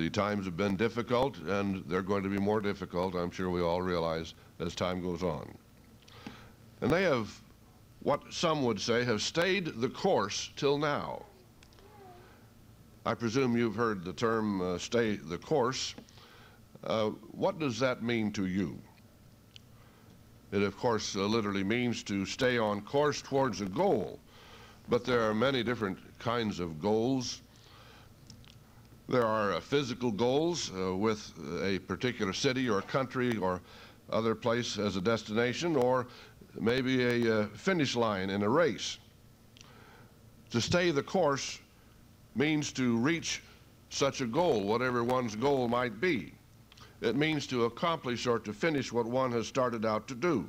The times have been difficult, and they're going to be more difficult, I'm sure we all realize, as time goes on. And they have, what some would say, have stayed the course till now. I presume you've heard the term stay the course. What does that mean to you? It, of course, literally means to stay on course towards a goal. But there are many different kinds of goals. There are physical goals with a particular city or country or other place as a destination, or maybe a finish line in a race. To stay the course means to reach such a goal, whatever one's goal might be. It means to accomplish or to finish what one has started out to do.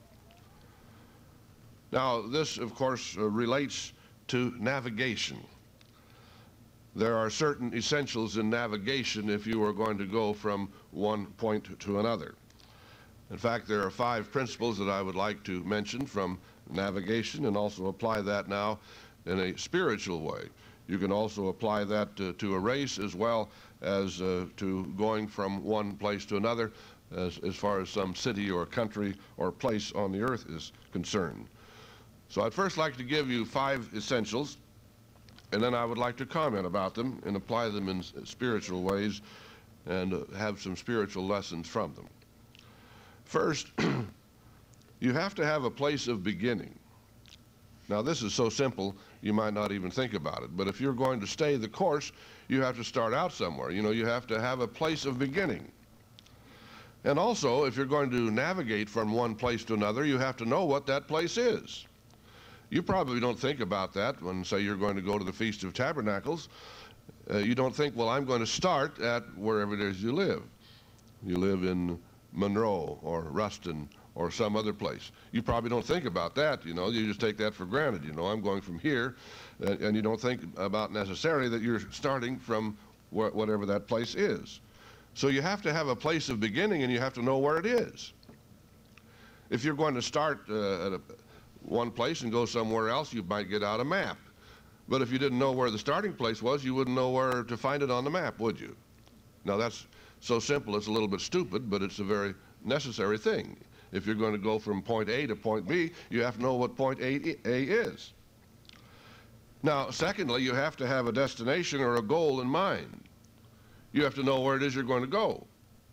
Now, this, of course, relates to navigation. There are certain essentials in navigation if you are going to go from one point to another. In fact, there are 5 principles that I would like to mention from navigation and also apply that now in a spiritual way. You can also apply that to a race as well as to going from one place to another as far as some city or country or place on the earth is concerned. So I'd first like to give you 5 essentials, and then I would like to comment about them and apply them in spiritual ways and have some spiritual lessons from them. First, you have to have a place of beginning. Now, this is so simple you might not even think about it, but if you're going to stay the course, you have to start out somewhere. You know, you have to have a place of beginning. And also, if you're going to navigate from one place to another, you have to know what that place is. You probably don't think about that when, say, you're going to go to the Feast of Tabernacles. You don't think, well, I'm going to start at wherever it is you live. You live in Monroe or Ruston or some other place. You probably don't think about that, you know. You just take that for granted. You know, I'm going from here, and you don't think about necessarily that you're starting from whatever that place is. So you have to have a place of beginning, and you have to know where it is. If you're going to start at one place and go somewhere else, you might get out a map. But if you didn't know where the starting place was, you wouldn't know where to find it on the map, would you? Now, that's so simple it's a little bit stupid, but it's a very necessary thing. If you're going to go from point A to point B, you have to know what point A is. Now, secondly, you have to have a destination or a goal in mind. You have to know where it is you're going to go.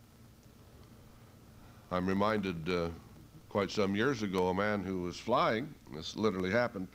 I'm reminded quite some years ago, a man who was flying, this literally happened,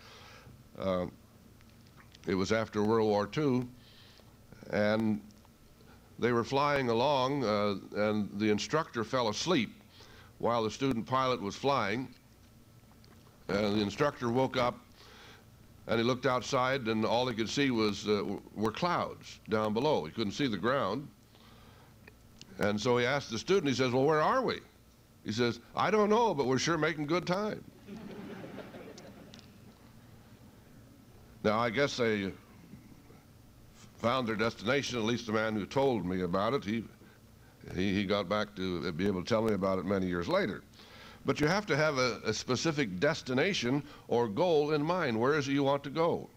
it was after World War II, and they were flying along, and the instructor fell asleep while the student pilot was flying, and the instructor woke up and he looked outside, and all he could see were clouds down below. He couldn't see the ground. And so he asked the student, he says, well, where are we? He says, I don't know, but we're sure making good time. Now, I guess they found their destination, at least the man who told me about it. He got back to be able to tell me about it many years later. But you have to have a specific destination or goal in mind. Where is it you want to go?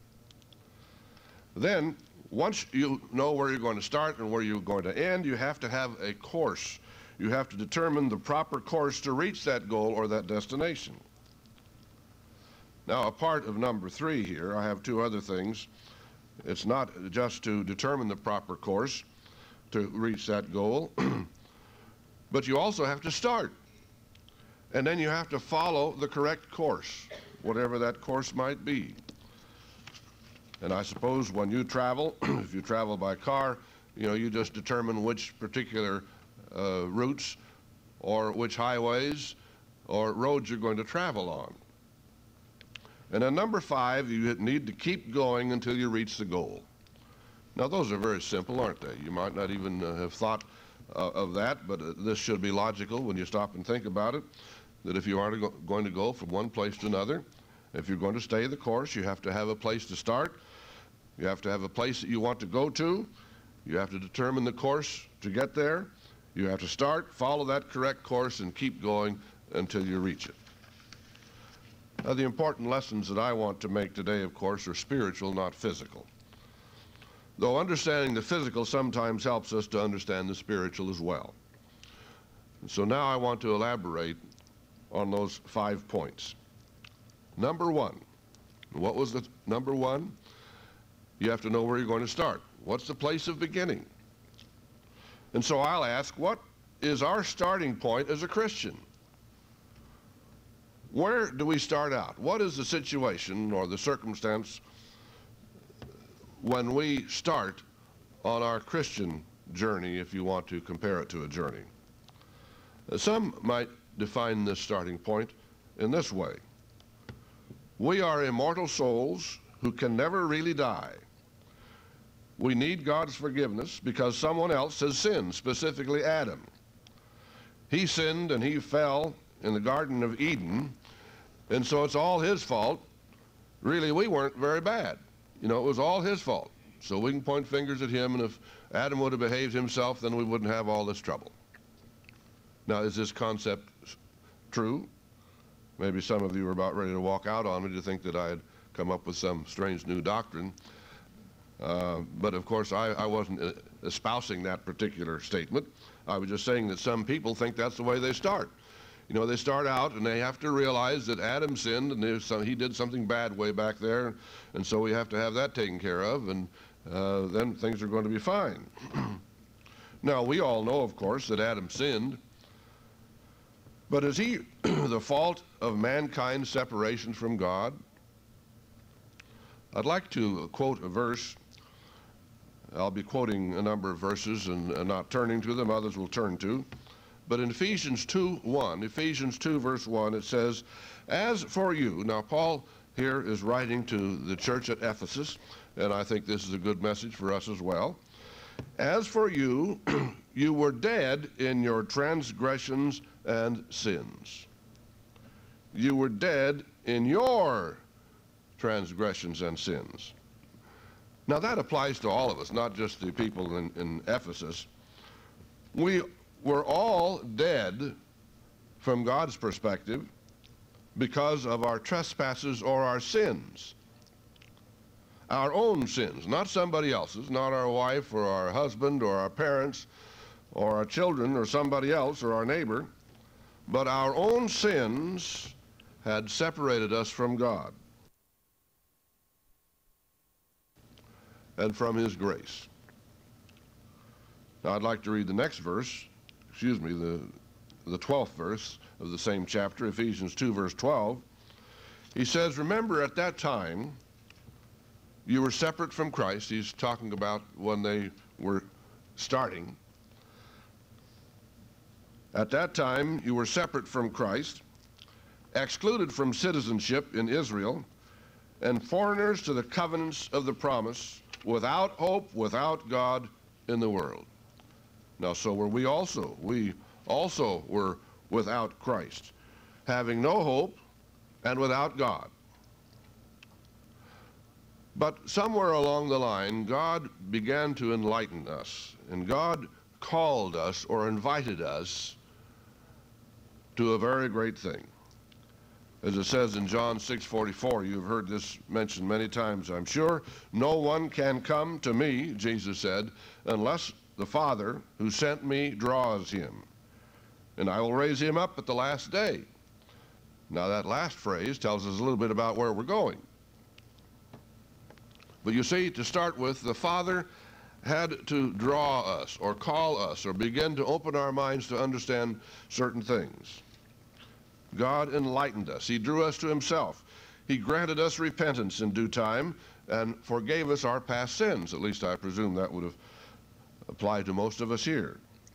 Then, once you know where you're going to start and where you're going to end, you have to have a course. You have to determine the proper course to reach that goal or that destination. Now, a part of number 3 here, I have 2 other things. It's not just to determine the proper course to reach that goal, but you also have to start. And then you have to follow the correct course, whatever that course might be. And I suppose when you travel, if you travel by car, you know, you just determine which particular routes or which highways or roads you're going to travel on. And then number 5, you need to keep going until you reach the goal. Now, those are very simple, aren't they? You might not even have thought of that, but this should be logical when you stop and think about it, that if you are going to go from one place to another, if you're going to stay the course, you have to have a place to start. You have to have a place that you want to go to. You have to determine the course to get there. You have to start, follow that correct course, and keep going until you reach it. Now, the important lessons that I want to make today, of course, are spiritual, not physical. though understanding the physical sometimes helps us to understand the spiritual as well. And so now I want to elaborate on those 5 points. Number one. What was the number one? You have to know where you're going to start. What's the place of beginning? And so I'll ask, what is our starting point as a Christian? Where do we start out? What is the situation or the circumstance when we start on our Christian journey, if you want to compare it to a journey? Some might define this starting point in this way. We are immortal souls who can never really die. We need God's forgiveness because someone else has sinned, specifically Adam. He sinned and he fell in the Garden of Eden, and so it's all his fault. Really, we weren't very bad. You know, it was all his fault. So we can point fingers at him, and if Adam would have behaved himself, then we wouldn't have all this trouble. Now, is this concept true? Maybe some of you are about ready to walk out on me to think that I had come up with some strange new doctrine. But of course, I wasn't espousing that particular statement. I was just saying that some people think that's the way they start. You know, they start out and they have to realize that Adam sinned and he did something bad way back there, and so we have to have that taken care of, and then things are going to be fine. Now, we all know, of course, that Adam sinned, but is he the fault of mankind's separation from God? I'd like to quote a verse. I'll be quoting a number of verses and not turning to them. Others will turn to. But in Ephesians 2:1, Ephesians 2 verse 1, it says, "As for you," now Paul here is writing to the church at Ephesus, and I think this is a good message for us as well. "As for you, you were dead in your transgressions and sins." You were dead in your transgressions and sins. Now that applies to all of us, not just the people in Ephesus. We were all dead from God's perspective because of our trespasses or our sins. Our own sins, not somebody else's, not our wife or our husband or our parents or our children or somebody else or our neighbor, but our own sins had separated us from God and from his grace. Now I'd like to read the next verse, the 12th verse of the same chapter, Ephesians 2 verse 12. He says, "Remember at that time you were separate from Christ." He's talking about when they were starting. "At that time you were separate from Christ, excluded from citizenship in Israel, and foreigners to the covenants of the promise, without hope, without God in the world." Now so were we also. We also were without Christ, having no hope and without God. But somewhere along the line, God began to enlighten us, and God called us or invited us to a very great thing. As it says in John 6:44, you've heard this mentioned many times, I'm sure. "No one can come to me," Jesus said, "unless the Father who sent me draws him. And I will raise him up at the last day." Now that last phrase tells us a little bit about where we're going. But you see, to start with, the Father had to draw us or call us or begin to open our minds to understand certain things. God enlightened us. He drew us to himself. He granted us repentance in due time and forgave us our past sins. At least I presume that would have applied to most of us here.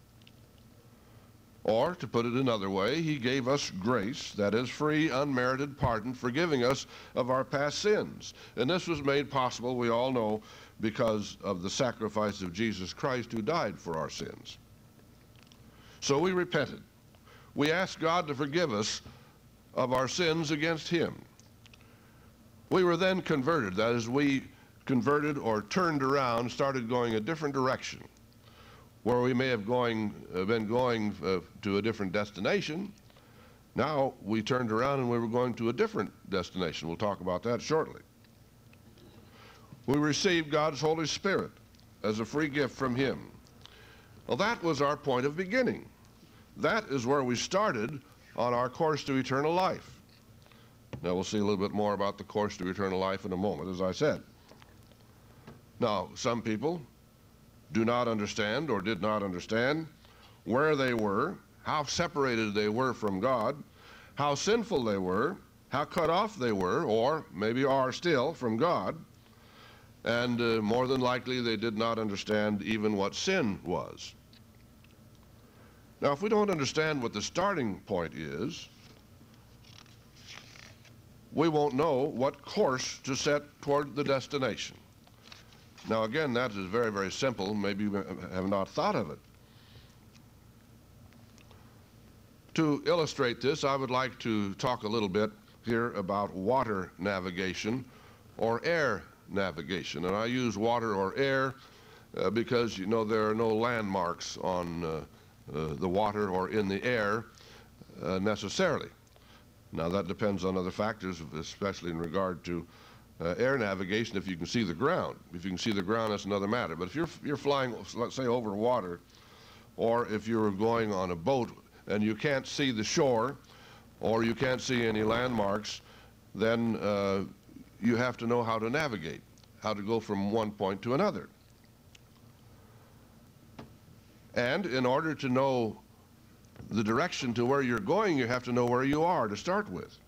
Or, to put it another way, he gave us grace, that is, free, unmerited pardon, forgiving us of our past sins. And this was made possible, we all know, because of the sacrifice of Jesus Christ, who died for our sins. So we repented. We asked God to forgive us of our sins against him. We were then converted. That is, we converted or turned around, started going a different direction, where we may have been going to a different destination. Now we turned around and we were going to a different destination. We'll talk about that shortly. We received God's Holy Spirit. as a free gift from Him. Well, that was our point of beginning. That is where we started on our course to eternal life. Now, we'll see a little bit more about the course to eternal life in a moment, as I said. Now, some people do not understand or did not understand where they were, how separated they were from God, how sinful they were, how cut off they were, or maybe are still, from God, and more than likely they did not understand even what sin was. Now, if we don't understand what the starting point is, we won't know what course to set toward the destination. Now, again, that is very, very simple. Maybe you have not thought of it. To illustrate this, I would like to talk a little bit here about water navigation or air navigation. And I use water or air because, you know, there are no landmarks on the water or in the air necessarily. Now, that depends on other factors, especially in regard to air navigation. If you can see the ground, if you can see the ground, that's another matter. But if you're flying, let's say, over water, or if you're going on a boat and you can't see the shore, or you can't see any landmarks, then you have to know how to navigate, how to go from one point to another. And in order to know the direction to where you're going, you have to know where you are to start with.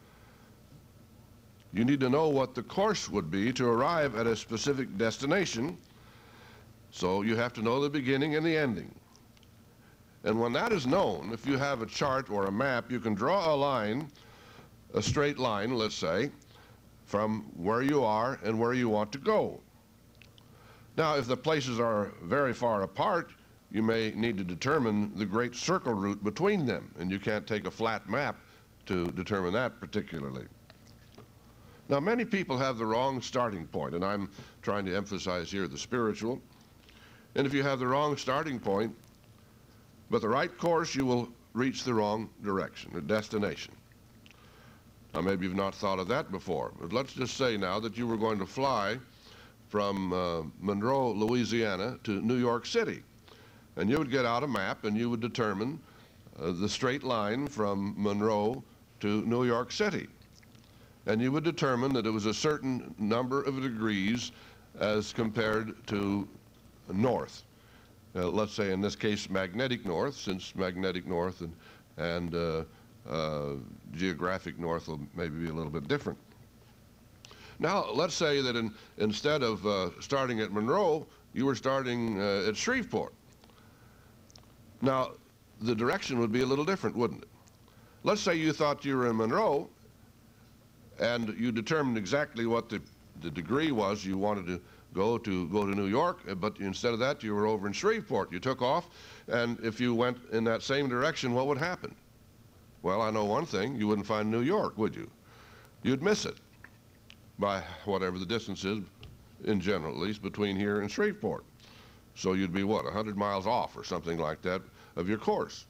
You need to know what the course would be to arrive at a specific destination, so you have to know the beginning and the ending. And when that is known, if you have a chart or a map, you can draw a line, a straight line, let's say, from where you are and where you want to go. Now, if the places are very far apart, you may need to determine the great circle route between them, and you can't take a flat map to determine that particularly. Now, many people have the wrong starting point, and I'm trying to emphasize here the spiritual. And if you have the wrong starting point, but the right course, you will reach the wrong direction, or destination. Now, maybe you've not thought of that before, but let's just say now that you were going to fly from Monroe, Louisiana to New York City. And you would get out a map and you would determine the straight line from Monroe to New York City. And you would determine that it was a certain number of degrees as compared to north. Let's say in this case magnetic north, since magnetic north and geographic north will maybe be a little bit different. Now, let's say that instead of starting at Monroe, you were starting at Shreveport. Now, the direction would be a little different, wouldn't it? Let's say you thought you were in Monroe and you determined exactly what the degree was you wanted to go to New York, but instead of that, you were over in Shreveport. You took off, and if you went in that same direction, what would happen? Well, I know one thing. You wouldn't find New York, would you? You'd miss it by whatever the distance is, in general, at least, between here and Shreveport. So you'd be, what, 100 miles off or something like that of your course.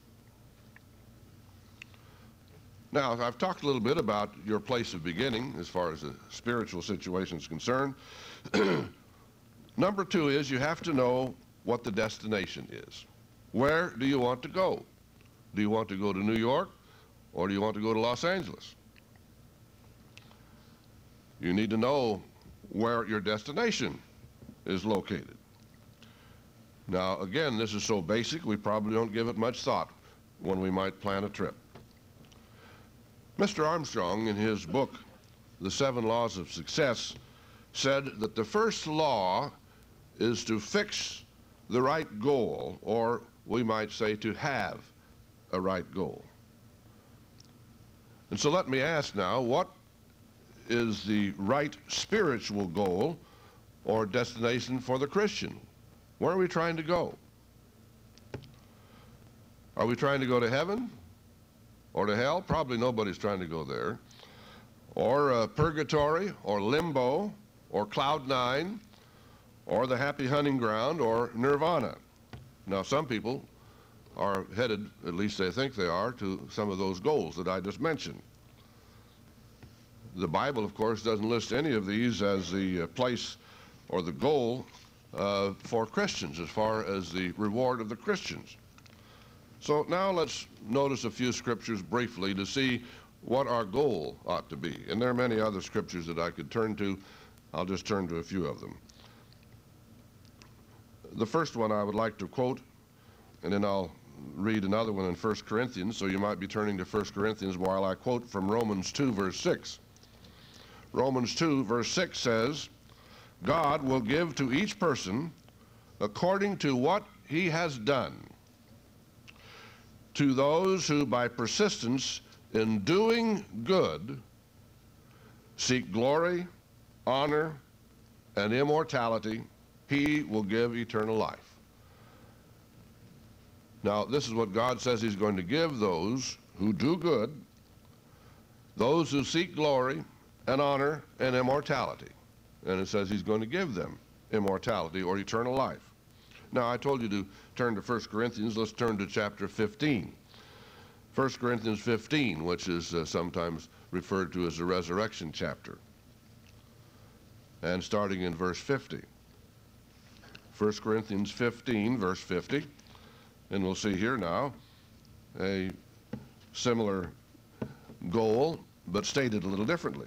Now, I've talked a little bit about your place of beginning as far as the spiritual situation is concerned. Number two is you have to know what the destination is. Where do you want to go? Do you want to go to New York, or do you want to go to Los Angeles? You need to know where your destination is located. Now, again, this is so basic, we probably don't give it much thought when we might plan a trip. Mr. Armstrong, in his book, The 7 Laws of Success, said that the first law is to fix the right goal, or we might say to have a right goal. And so let me ask now, what is the right spiritual goal or destination for the Christian? Where are we trying to go? Are we trying to go to heaven or to hell? Probably nobody's trying to go there. Or purgatory, or limbo, or cloud 9, or the happy hunting ground, or nirvana. Now, some people are headed, at least they think they are, to some of those goals that I just mentioned. The Bible, of course, doesn't list any of these as the place or the goal for Christians as far as the reward of the Christians. So now let's notice a few scriptures briefly to see what our goal ought to be. And there are many other scriptures that I could turn to. I'll just turn to a few of them. The first one I would like to quote, and then I'll read another one in 1 Corinthians, so you might be turning to 1 Corinthians while I quote from Romans 2, verse 6. Romans 2, verse 6 says, God will give to each person according to what he has done. To those who by persistence in doing good seek glory, honor, and immortality, he will give eternal life. Now, this is what God says he's going to give those who do good, those who seek glory and honor and immortality. And it says he's going to give them immortality or eternal life. Now, I told you to turn to 1 Corinthians. Let's turn to chapter 15. 1 Corinthians 15, which is sometimes referred to as the resurrection chapter. And starting in verse 50. 1 Corinthians 15, verse 50. And we'll see here now a similar goal, but stated a little differently.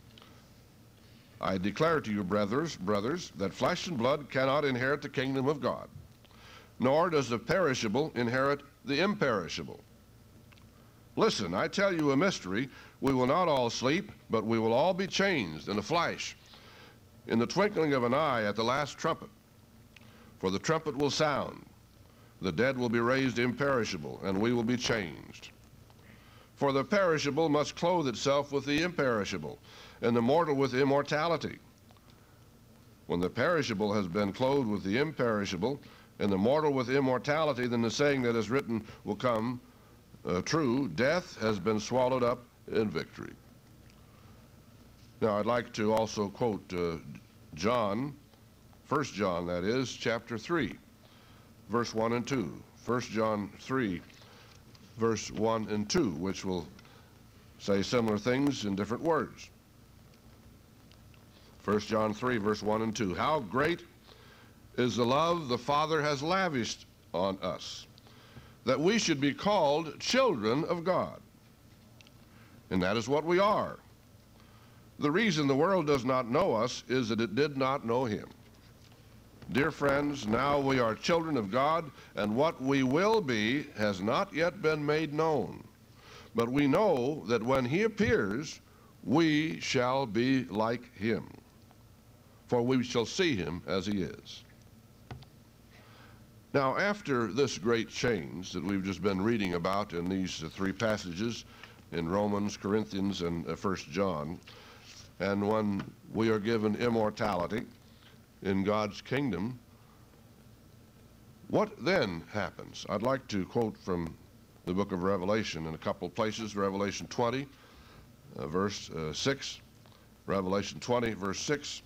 I declare to you, brothers, that flesh and blood cannot inherit the kingdom of God, nor does the perishable inherit the imperishable. Listen, I tell you a mystery. We will not all sleep, but we will all be changed in a flash, in the twinkling of an eye, at the last trumpet. For the trumpet will sound, the dead will be raised imperishable, and we will be changed. For the perishable must clothe itself with the imperishable, and the mortal with immortality. When the perishable has been clothed with the imperishable, and the mortal with immortality, then the saying that is written will come true, death has been swallowed up in victory. Now, I'd like to also quote John, 1 John, that is, chapter 3, verse 1 and 2. 1 John 3, verse 1 and 2, which will say similar things in different words. 1 John 3, verse 1 and 2. How great is the love the Father has lavished on us, that we should be called children of God. And that is what we are. The reason the world does not know us is that it did not know him. Dear friends, now we are children of God, and what we will be has not yet been made known. But we know that when he appears, we shall be like him, for we shall see him as he is. Now, after this great change that we've just been reading about in these three passages, in Romans, Corinthians, and 1 John, and when we are given immortality in God's kingdom, what then happens? I'd like to quote from the book of Revelation in a couple of places. Revelation 20, verse 6. Revelation 20, verse 6.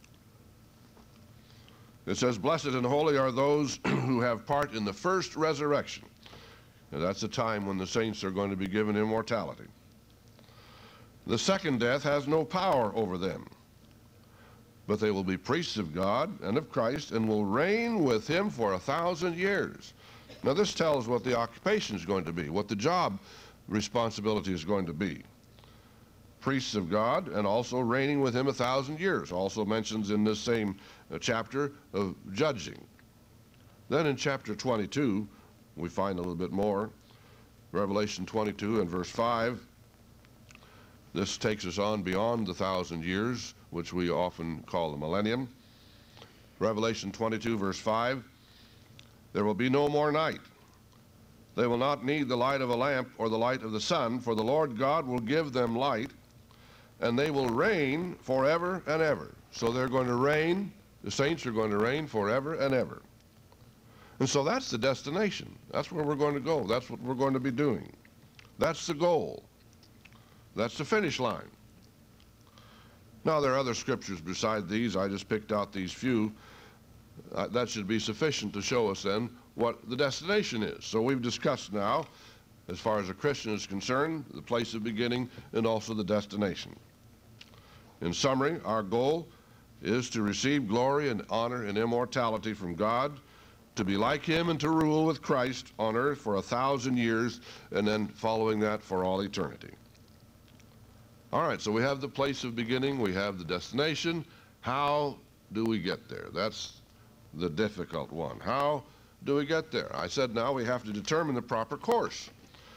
It says, blessed and holy are those who have part in the first resurrection. And that's the time when the saints are going to be given immortality. The second death has no power over them, but they will be priests of God and of Christ and will reign with him for 1,000 years. Now, this tells what the occupation is going to be, what the job responsibility is going to be. Priests of God and also reigning with him 1,000 years. Also mentions in this same chapter of judging. Then in chapter 22, we find a little bit more. Revelation 22 and verse 5. This takes us on beyond the 1,000 years, which we often call the millennium. Revelation 22, verse 5. There will be no more night. They will not need the light of a lamp or the light of the sun, for the Lord God will give them light, and they will reign forever and ever. So they're going to reign, the saints are going to reign forever and ever. And so that's the destination. That's where we're going to go. That's what we're going to be doing. That's the goal. That's the finish line. Now, there are other scriptures beside these. I just picked out these few. That should be sufficient to show us then what the destination is. So we've discussed now, as far as a Christian is concerned, the place of beginning and also the destination. In summary, our goal is to receive glory and honor and immortality from God, to be like him and to rule with Christ on earth for 1,000 years, and then following that for all eternity. All right, so we have the place of beginning, we have the destination. How do we get there? That's the difficult one. How do we get there? I said now we have to determine the proper course.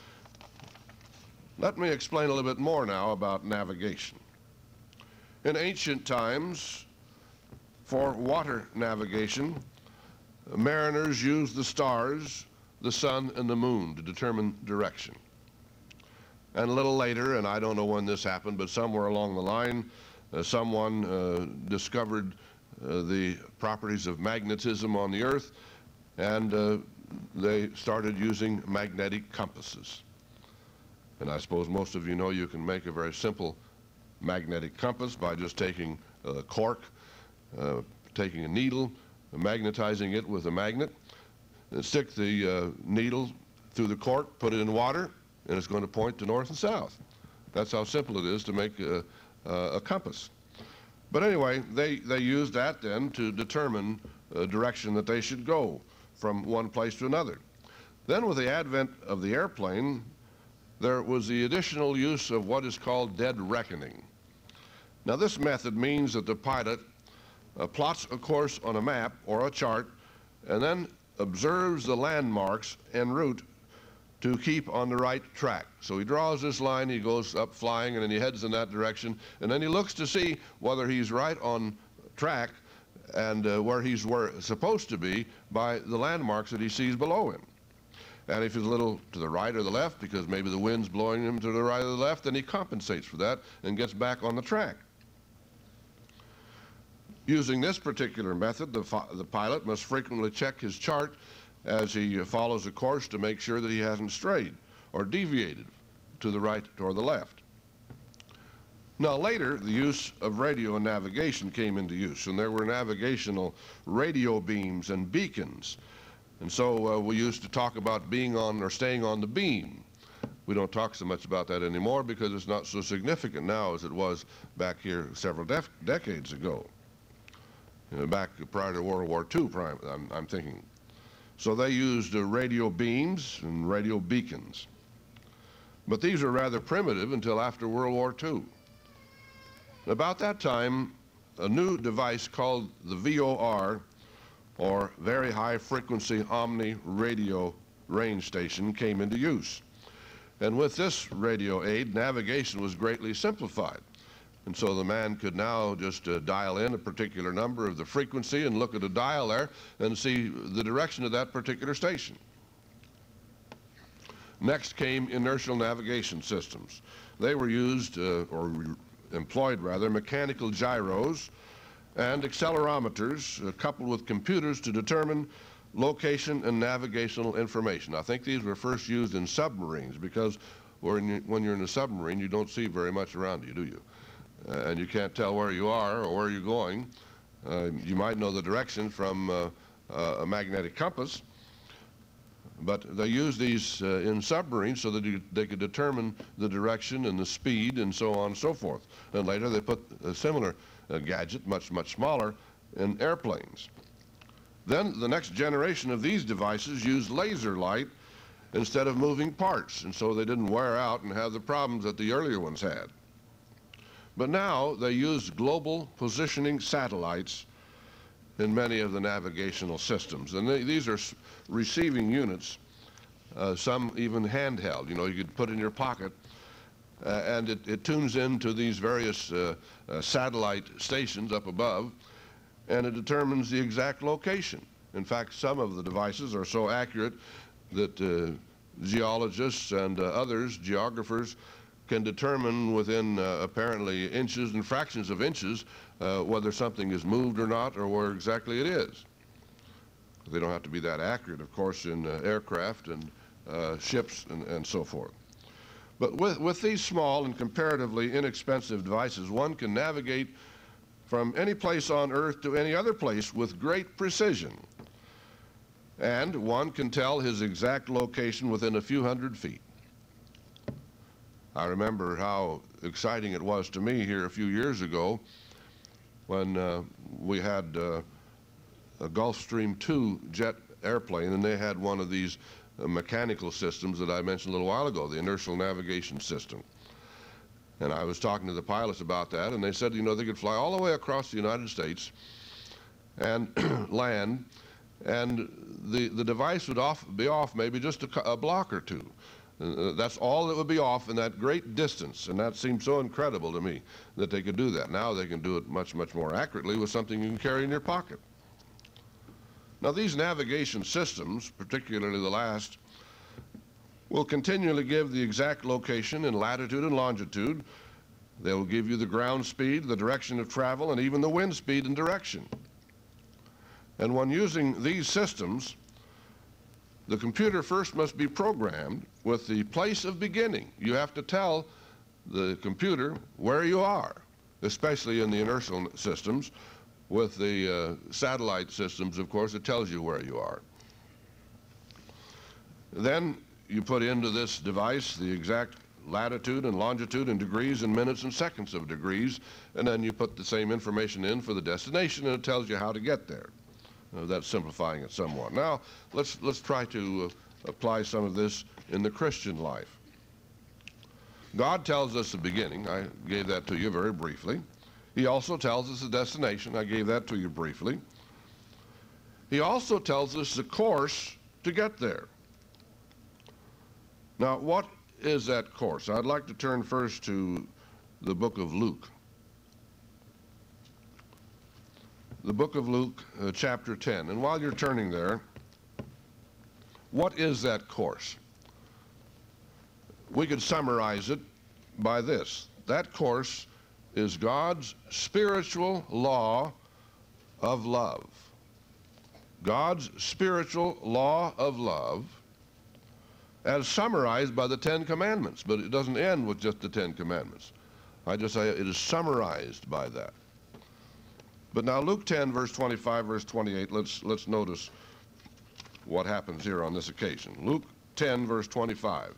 Let me explain a little bit more now about navigation. In ancient times, for water navigation, mariners used the stars, the sun, and the moon to determine direction. And a little later, and I don't know when this happened, but somewhere along the line, someone discovered the properties of magnetism on the earth, and they started using magnetic compasses. And I suppose most of you know you can make a very simple magnetic compass by just taking a cork, taking a needle, magnetizing it with a magnet, and stick the needle through the cork, put it in water, and it's going to point to north and south. That's how simple it is to make a compass. But anyway, they used that then to determine a direction that they should go from one place to another. Then with the advent of the airplane, there was the additional use of what is called dead reckoning. Now this method means that the pilot plots a course on a map or a chart and then observes the landmarks en route to keep on the right track. So he draws this line, he goes up flying, and then he heads in that direction, and then he looks to see whether he's right on track and where he's supposed to be by the landmarks that he sees below him. And if he's a little to the right or the left, because maybe the wind's blowing him to the right or the left, then he compensates for that and gets back on the track. Using this particular method, the pilot must frequently check his chart as he follows a course to make sure that he hasn't strayed or deviated to the right or the left. Now later, the use of radio and navigation came into use, and there were navigational radio beams and beacons. And so we used to talk about being on or staying on the beam. We don't talk so much about that anymore because it's not so significant now as it was back here several decades ago. Back prior to World War II, I'm thinking. So they used radio beams and radio beacons. But these were rather primitive until after World War II. About that time, a new device called the VOR, or Very High Frequency Omni Radio Range Station, came into use. And with this radio aid, navigation was greatly simplified. And so the man could now just dial in a particular number of the frequency and look at a dial there and see the direction of that particular station. Next came inertial navigation systems. They were used, or employed rather, mechanical gyros and accelerometers coupled with computers to determine location and navigational information. I think these were first used in submarines because when you're in a submarine, you don't see very much around you, do you? And you can't tell where you are or where you're going. You might know the direction from a magnetic compass, but they use these in submarines so that they could determine the direction and the speed and so on and so forth. And later they put a similar gadget, much smaller, in airplanes. Then the next generation of these devices used laser light instead of moving parts, and so they didn't wear out and have the problems that the earlier ones had. But now they use global positioning satellites in many of the navigational systems. And these are receiving units, some even handheld. You know, you could put in your pocket, and it tunes into these various satellite stations up above, and it determines the exact location. In fact, some of the devices are so accurate that geologists and others, geographers, can determine within apparently inches and fractions of inches whether something is moved or not, or where exactly it is. They don't have to be that accurate, of course, in aircraft and ships and so forth. But with these small and comparatively inexpensive devices, one can navigate from any place on Earth to any other place with great precision. And one can tell his exact location within a few hundred feet. I remember how exciting it was to me here a few years ago when we had a Gulfstream II jet airplane, and they had one of these mechanical systems that I mentioned a little while ago, the inertial navigation system. And I was talking to the pilots about that, and they said, you know, they could fly all the way across the United States and land, and the device would be off maybe just a block or two. That's all that would be off in that great distance, and that seemed so incredible to me that they could do that. Now they can do it much, much more accurately with something you can carry in your pocket. Now these navigation systems, particularly the last, will continually give the exact location in latitude and longitude. They will give you the ground speed, the direction of travel, and even the wind speed and direction. And when using these systems, the computer first must be programmed with the place of beginning. You have to tell the computer where you are, especially in the inertial systems. With the satellite systems, of course, it tells you where you are. Then you put into this device the exact latitude and longitude in degrees and minutes and seconds of degrees, and then you put the same information in for the destination, and it tells you how to get there. That's simplifying it somewhat. Now, let's try to apply some of this in the Christian life. God tells us the beginning. I gave that to you very briefly. He also tells us the destination. I gave that to you briefly. He also tells us the course to get there. Now, what is that course? I'd like to turn first to the book of Luke. The book of Luke, chapter 10. And while you're turning there, what is that course? We could summarize it by this. That course is God's spiritual law of love. God's spiritual law of love as summarized by the Ten Commandments, but it doesn't end with just the Ten Commandments. I just say it is summarized by that. But now Luke 10, verse 25, verse 28, let's notice what happens here on this occasion. Luke 10, verse 25.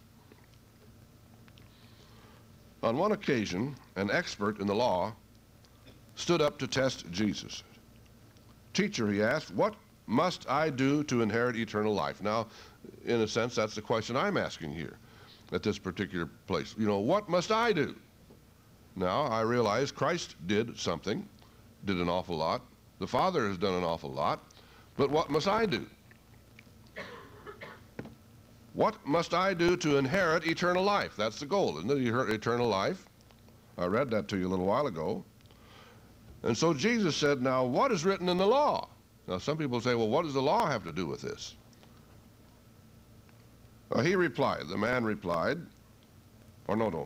On one occasion, an expert in the law stood up to test Jesus. Teacher, he asked, what must I do to inherit eternal life? Now, in a sense, that's the question I'm asking here at this particular place. You know, what must I do? Now, I realize Christ did something, did an awful lot. The Father has done an awful lot. But what must I do? What must I do to inherit eternal life? That's the goal, isn't it? Eternal life. I read that to you a little while ago. And so Jesus said, now, what is written in the law? Now, some people say, well, what does the law have to do with this? He replied, the man replied, or no.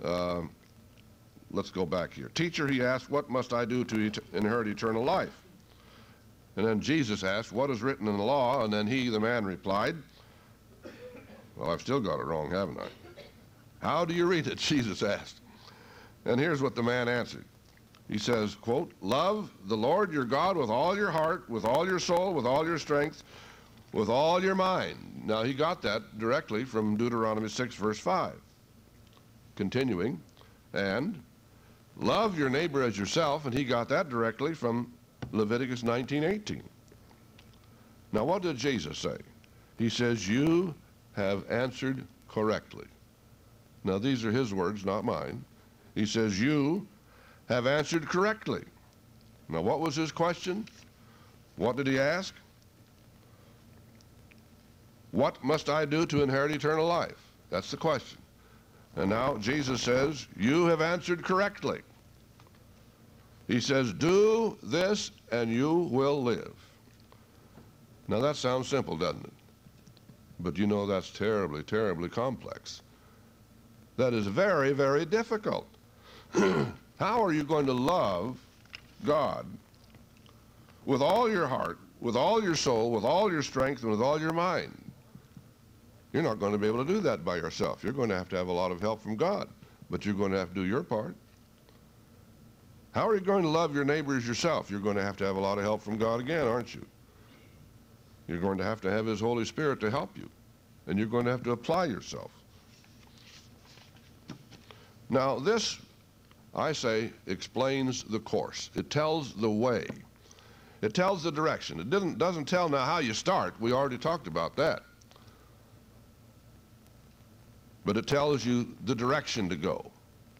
Let's go back here. Teacher, he asked, what must I do to inherit eternal life? And then Jesus asked, what is written in the law? And then he, the man, replied, well, I've still got it wrong, haven't I? How do you read it? Jesus asked. And here's what the man answered. He says, quote, love the Lord your God with all your heart, with all your soul, with all your strength, with all your mind. Now, he got that directly from Deuteronomy 6, verse 5. Continuing, and love your neighbor as yourself, and he got that directly from Leviticus 19:18. Now, what did Jesus say? He says, you have answered correctly. Now, these are his words, not mine. He says, you have answered correctly. Now, what was his question? What did he ask? What must I do to inherit eternal life? That's the question. And now Jesus says, you have answered correctly. He says, do this and you will live. Now that sounds simple, doesn't it? But you know that's terribly, terribly complex. That is very, very difficult. How are you going to love God with all your heart, with all your soul, with all your strength, and with all your mind? You're not going to be able to do that by yourself. You're going to have a lot of help from God, but you're going to have to do your part. How are you going to love your neighbor as yourself? You're going to have a lot of help from God again, aren't you? You're going to have his Holy Spirit to help you, and you're going to have to apply yourself. Now, this I say, explains the course. It tells the way. It tells the direction. It doesn't tell now how you start. We already talked about that. But it tells you the direction to go.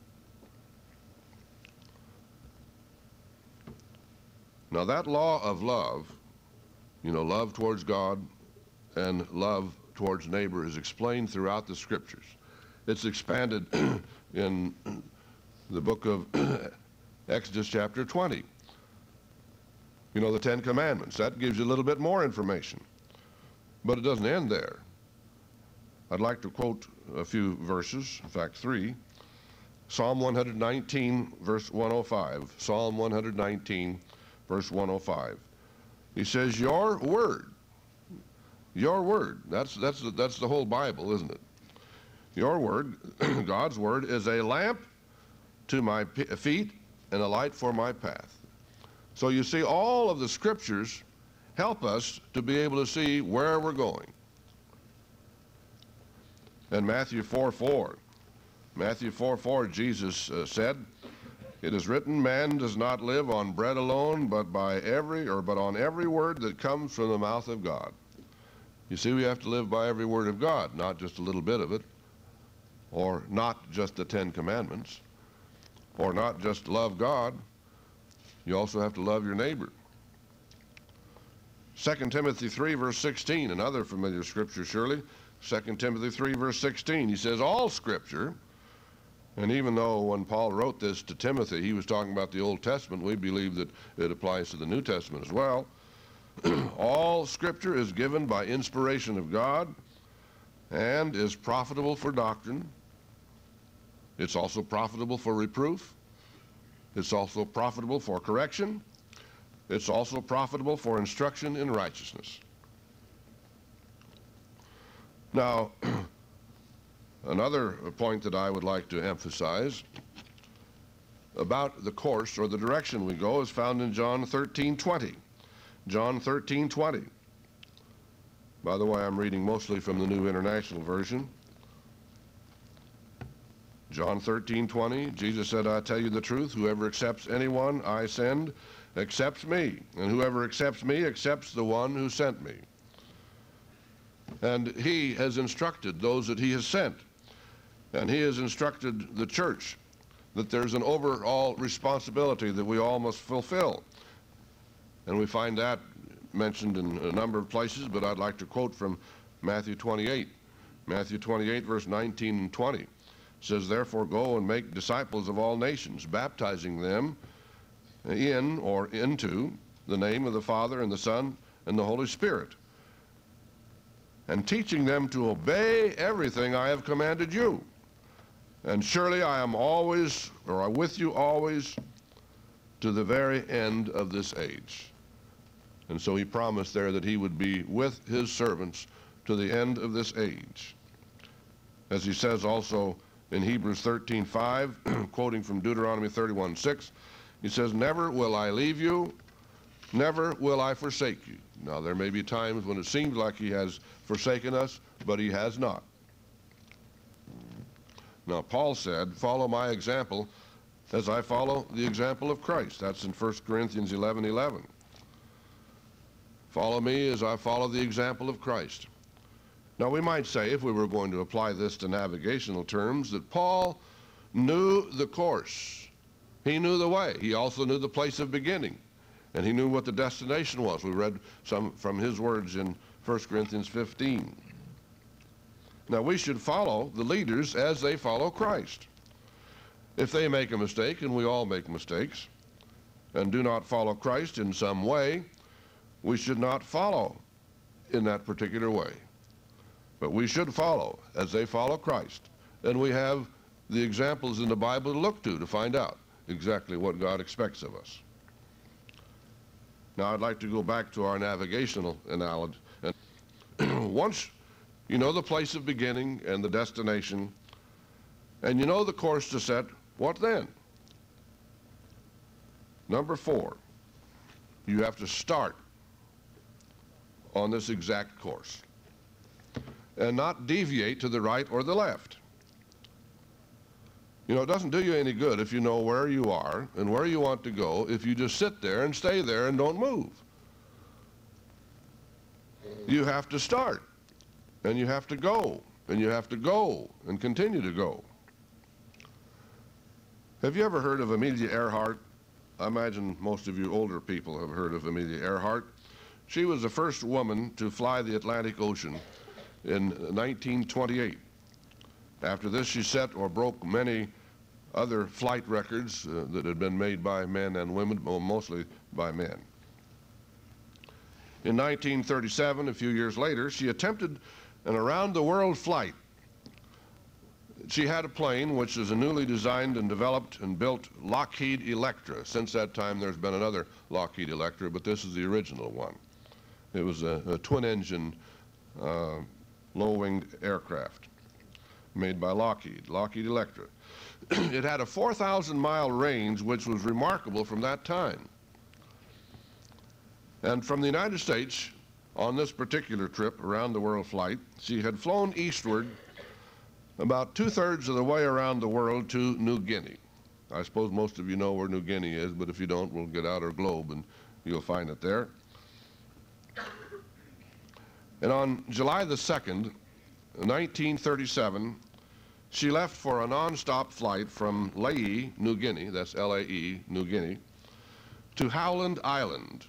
Now that law of love, you know, love towards God and love towards neighbor, is explained throughout the Scriptures. It's expanded in the book of Exodus chapter 20. You know, the Ten Commandments. That gives you a little bit more information. But it doesn't end there. I'd like to quote a few verses, in fact 3. Psalm 119, verse 105. Psalm 119, verse 105. He says, your word, that's the whole Bible, isn't it? Your word, God's word, is a lamp to my feet and a light for my path. So you see, all of the Scriptures help us to be able to see where we're going. And Matthew 4:4, Jesus said, it is written, man does not live on bread alone, but on every word that comes from the mouth of God. You see, we have to live by every word of God, not just a little bit of it, or not just the Ten Commandments, or not just love God. You also have to love your neighbor. 2 Timothy 3, verse 16, another familiar scripture surely. 2 Timothy 3, verse 16, he says, all Scripture, and even though when Paul wrote this to Timothy, he was talking about the Old Testament, we believe that it applies to the New Testament as well. All Scripture is given by inspiration of God and is profitable for doctrine. It's also profitable for reproof. It's also profitable for correction. It's also profitable for instruction in righteousness. Now, another point that I would like to emphasize about the course or the direction we go is found in John 13:20. John 13:20. By the way, I'm reading mostly from the New International Version. John 13:20, Jesus said, I tell you the truth, whoever accepts anyone I send accepts me, and whoever accepts me accepts the one who sent me. And he has instructed those that he has sent, and he has instructed the church that there's an overall responsibility that we all must fulfill. And we find that mentioned in a number of places, but I'd like to quote from Matthew 28. Matthew 28, verse 19 and 20. It says, therefore go and make disciples of all nations, baptizing them in or into the name of the Father and the Son and the Holy Spirit, and teaching them to obey everything I have commanded you. And surely I am always, or I'm with you always, to the very end of this age. And so he promised there that he would be with his servants to the end of this age. As he says also in Hebrews 13:5, quoting from Deuteronomy 31:6, he says, never will I leave you, never will I forsake you. Now there may be times when it seems like he has forsaken us, but he has not. Now Paul said, follow my example as I follow the example of Christ. That's in 1 Corinthians 11:11. Follow me as I follow the example of Christ. Now we might say, if we were going to apply this to navigational terms, that Paul knew the course. He knew the way. He also knew the place of beginning. And he knew what the destination was. We read some from his words in 1 Corinthians 15. Now we should follow the leaders as they follow Christ. If they make a mistake, and we all make mistakes, and do not follow Christ in some way, we should not follow in that particular way. But we should follow as they follow Christ. And we have the examples in the Bible to look to find out exactly what God expects of us. Now I'd like to go back to our navigational analogy. And once you know the place of beginning and the destination, and you know the course to set, what then? Number 4, you have to start on this exact course and not deviate to the right or the left. You know, it doesn't do you any good if you know where you are and where you want to go if you just sit there and stay there and don't move. You have to start, and you have to go, and you have to go and continue to go. Have you ever heard of Amelia Earhart? I imagine most of you older people have heard of Amelia Earhart. She was the first woman to fly the Atlantic Ocean in 1928. After this, she set or broke many other flight records that had been made by men and women, well, mostly by men. In 1937, a few years later, she attempted an around-the-world flight. She had a plane which is a newly designed and developed and built Lockheed Electra. Since that time, there's been another Lockheed Electra, but this is the original one. It was a twin-engine, low-winged aircraft made by Lockheed Electra. It had a 4,000-mile range, which was remarkable from that time. And from the United States, on this particular trip, around the world flight, she had flown eastward about 2/3 of the way around the world to New Guinea. I suppose most of you know where New Guinea is, but if you don't, we'll get out our globe and you'll find it there. And on July the 2nd, 1937, she left for a non-stop flight from Lae, New Guinea, that's L-A-E, New Guinea, to Howland Island,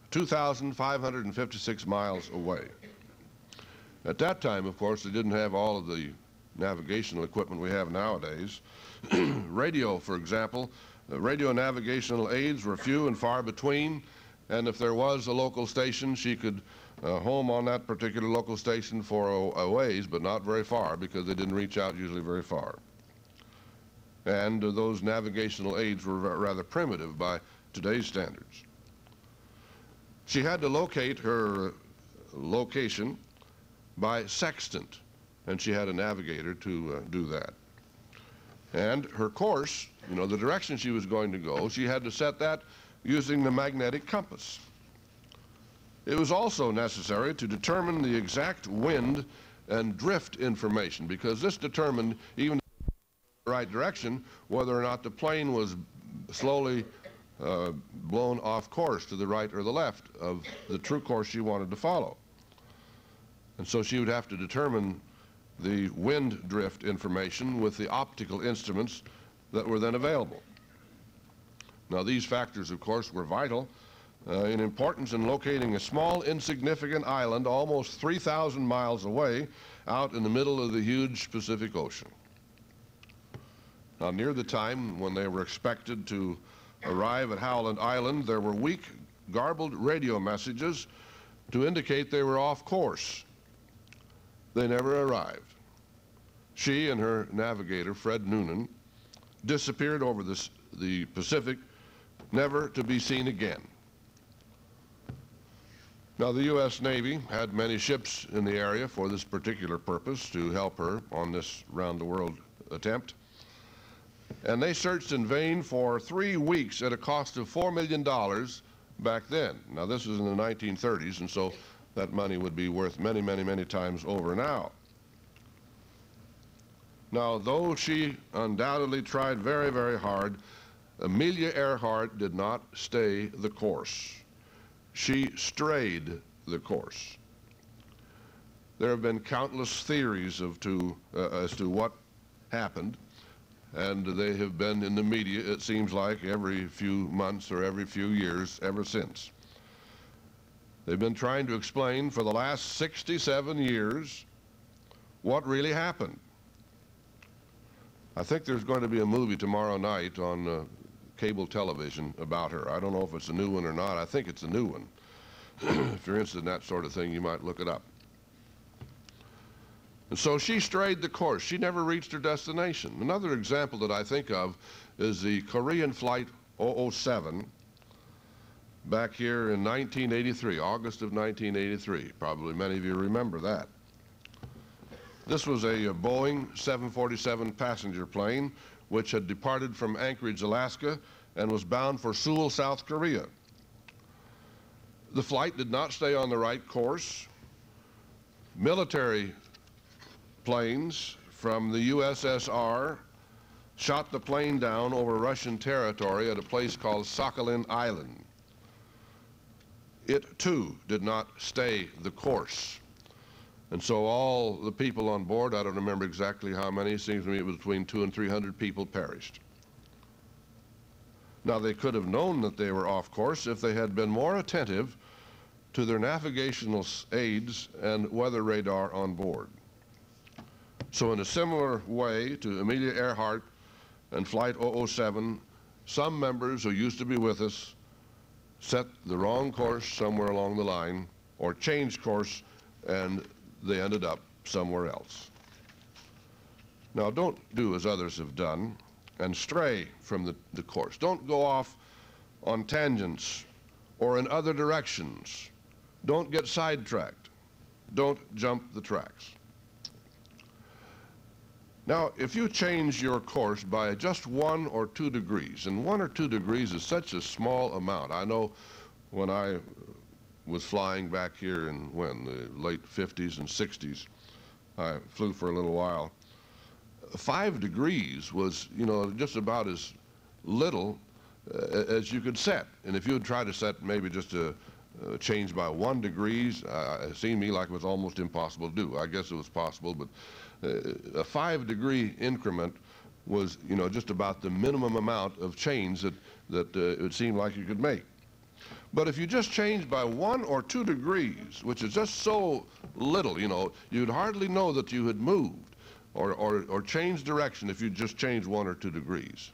2,556 miles away. At that time, of course, they didn't have all of the navigational equipment we have nowadays. Radio, for example, radio navigational aids were few and far between, and if there was a local station, she could home on that particular local station for a ways, but not very far, because they didn't reach out usually very far. And those navigational aids were rather primitive by today's standards. She had to locate her location by sextant, and she had a navigator to do that. And her course, you know, the direction she was going to go, she had to set that using the magnetic compass. It was also necessary to determine the exact wind and drift information, because this determined, even in the right direction, whether or not the plane was slowly blown off course to the right or the left of the true course she wanted to follow. And so she would have to determine the wind drift information with the optical instruments that were then available. Now, these factors, of course, were vital in importance in locating a small, insignificant island almost 3,000 miles away out in the middle of the huge Pacific Ocean. Now, near the time when they were expected to arrive at Howland Island, there were weak, garbled radio messages to indicate they were off course. They never arrived. She and her navigator, Fred Noonan, disappeared over the Pacific, never to be seen again. Now, the U.S. Navy had many ships in the area for this particular purpose to help her on this round-the-world attempt. And they searched in vain for 3 weeks at a cost of $4 million back then. Now, this was in the 1930s, and so that money would be worth many, many, many times over now. Now, though she undoubtedly tried very, very hard, Amelia Earhart did not stay the course. She strayed the course. There have been countless theories as to what happened, and they have been in the media, it seems like, every few months or every few years ever since. They've been trying to explain for the last 67 years what really happened. I think there's going to be a movie tomorrow night on cable television about her. I don't know if it's a new one or not. I think it's a new one. If you're interested in that sort of thing, you might look it up. And so she strayed the course. She never reached her destination. Another example that I think of is the Korean Flight 007 back here in 1983, August of 1983. Probably many of you remember that. This was a Boeing 747 passenger plane which had departed from Anchorage, Alaska, and was bound for Seoul, South Korea. The flight did not stay on the right course. Military planes from the USSR shot the plane down over Russian territory at a place called Sakhalin Island. It, too, did not stay the course. And so all the people on board, I don't remember exactly how many, it seems to me it was between 200 and 300 people perished. Now, they could have known that they were off course if they had been more attentive to their navigational aids and weather radar on board. So in a similar way to Amelia Earhart and Flight 007, some members who used to be with us set the wrong course somewhere along the line or changed course and they ended up somewhere else. Now, don't do as others have done and stray from the course. Don't go off on tangents or in other directions. Don't get sidetracked. Don't jump the tracks. Now, if you change your course by just 1 or 2 degrees, and 1 or 2 degrees is such a small amount. I know when I was flying back here in the late 50s and 60s, I flew for a little while. 5 degrees was, just about as little as you could set. And if you would try to set maybe just a change by 1 degree, it seemed to me like it was almost impossible to do. I guess it was possible, but a 5-degree increment was, just about the minimum amount of change that it would seem like you could make. But if you just change by 1 or 2 degrees, which is just so little, you'd hardly know that you had moved or changed direction if you just changed 1 or 2 degrees.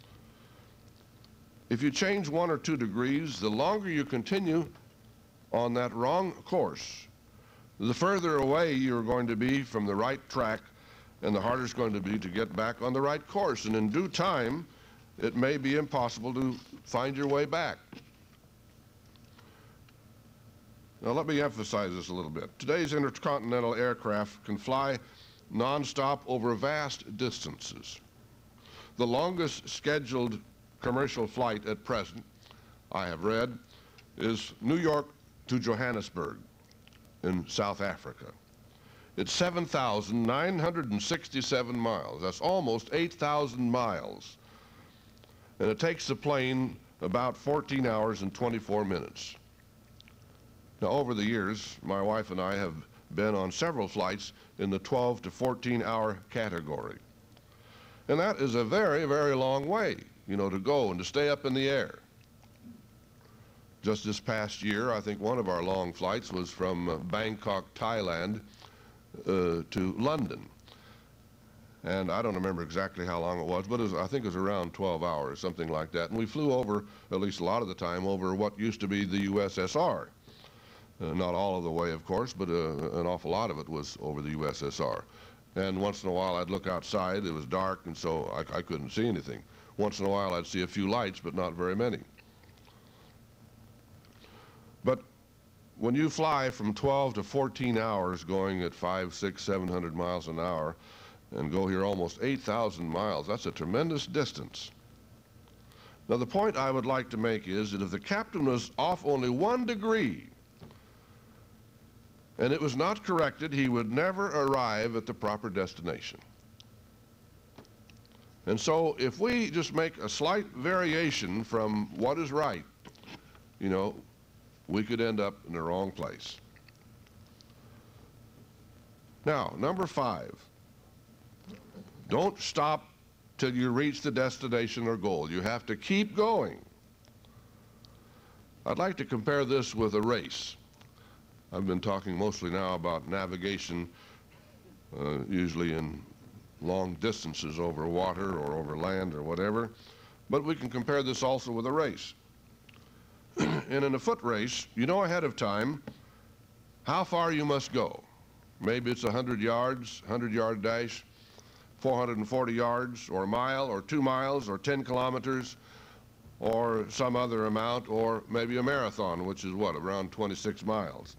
If you change 1 or 2 degrees, the longer you continue on that wrong course, the further away you're going to be from the right track and the harder it's going to be to get back on the right course. And in due time, it may be impossible to find your way back. Now, let me emphasize this a little bit. Today's intercontinental aircraft can fly nonstop over vast distances. The longest scheduled commercial flight at present, I have read, is New York to Johannesburg in South Africa. It's 7,967 miles. That's almost 8,000 miles. And it takes the plane about 14 hours and 24 minutes. Now, over the years, my wife and I have been on several flights in the 12 to 14-hour category. And that is a very, very long way, to go and to stay up in the air. Just this past year, I think one of our long flights was from Bangkok, Thailand, to London. And I don't remember exactly how long it was, but I think it was around 12 hours, something like that. And we flew over, at least a lot of the time, over what used to be the USSR. Not all of the way, of course, but an awful lot of it was over the USSR. And once in a while, I'd look outside. It was dark, and so I couldn't see anything. Once in a while, I'd see a few lights, but not very many. But when you fly from 12 to 14 hours going at 500, 600, 700 miles an hour and go here almost 8,000 miles, that's a tremendous distance. Now, the point I would like to make is that if the captain was off only 1 degree and it was not corrected, he would never arrive at the proper destination. And so if we just make a slight variation from what is right, we could end up in the wrong place. Now, number 5, don't stop till you reach the destination or goal. You have to keep going. I'd like to compare this with a race. I've been talking mostly now about navigation, usually in long distances over water or over land or whatever, but we can compare this also with a race. And in a foot race, you know ahead of time how far you must go. Maybe it's 100 yards, 100-yard dash, 440 yards, or a mile, or 2 miles, or 10 kilometers, or some other amount, or maybe a marathon, which is what, around 26 miles.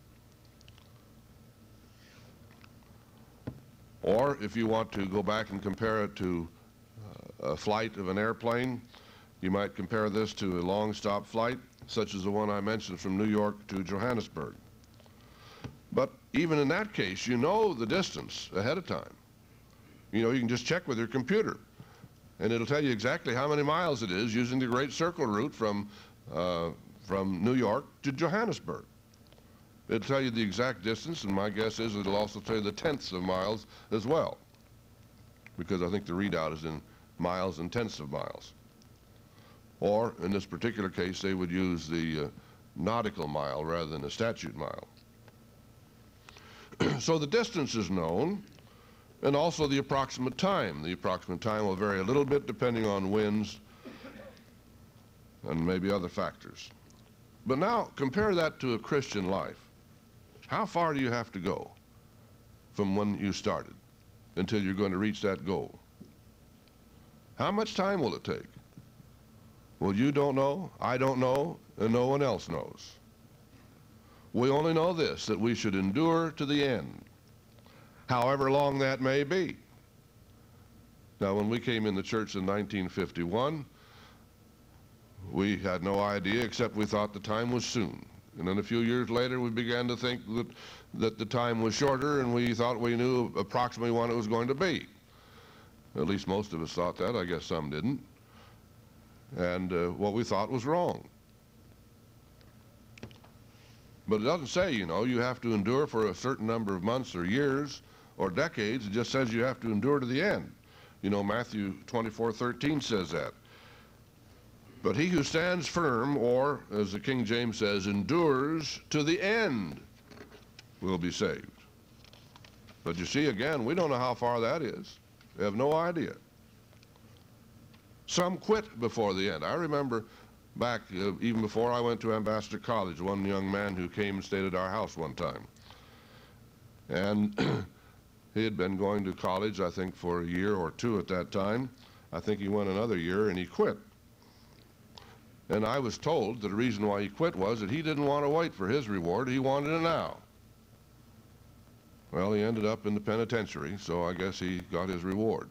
Or if you want to go back and compare it to a flight of an airplane, you might compare this to a long stop flight, such as the one I mentioned from New York to Johannesburg. But even in that case, you know the distance ahead of time. You can just check with your computer. And it'll tell you exactly how many miles it is using the Great Circle route from New York to Johannesburg. It'll tell you the exact distance, and my guess is it'll also tell you the tenths of miles as well, because I think the readout is in miles and tenths of miles. Or, in this particular case, they would use the nautical mile rather than a statute mile. So the distance is known, and also the approximate time. The approximate time will vary a little bit depending on winds and maybe other factors. But now compare that to a Christian life. How far do you have to go from when you started until you're going to reach that goal? How much time will it take? Well, you don't know, I don't know, and no one else knows. We only know this, that we should endure to the end, however long that may be. Now, when we came in the church in 1951, we had no idea, except we thought the time was soon. And then a few years later, we began to think that the time was shorter, and we thought we knew approximately when it was going to be. At least most of us thought that. I guess some didn't. And what we thought was wrong. But it doesn't say, you know, you have to endure for a certain number of months or years or decades. It just says you have to endure to the end. You know, Matthew 24:13 says that. But he who stands firm, or, as the King James says, endures to the end, will be saved. But you see, again, we don't know how far that is. We have no idea. Some quit before the end. I remember back, even before I went to Ambassador College, one young man who came and stayed at our house one time. And he had been going to college, I think, for a year or two at that time. I think he went another year, and he quit. And I was told that the reason why he quit was that he didn't want to wait for his reward. He wanted it now. Well, he ended up in the penitentiary, so I guess he got his reward.